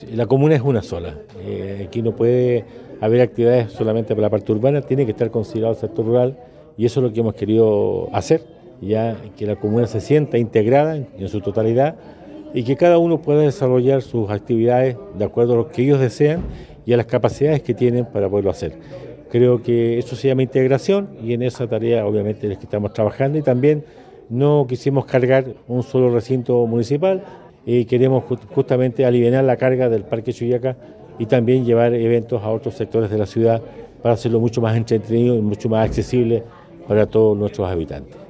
La comuna es una sola. Aquí no puede haber actividades solamente para la parte urbana, tiene que estar considerado el sector rural y eso es lo que hemos querido hacer, ya que la comuna se sienta integrada en su totalidad y que cada uno pueda desarrollar sus actividades de acuerdo a lo que ellos desean y a las capacidades que tienen para poderlo hacer. Creo que eso se llama integración y en esa tarea obviamente es que estamos trabajando y también no quisimos cargar un solo recinto municipal y queremos justamente aliviar la carga del Parque Chuyaca y también llevar eventos a otros sectores de la ciudad para hacerlo mucho más entretenido y mucho más accesible para todos nuestros habitantes.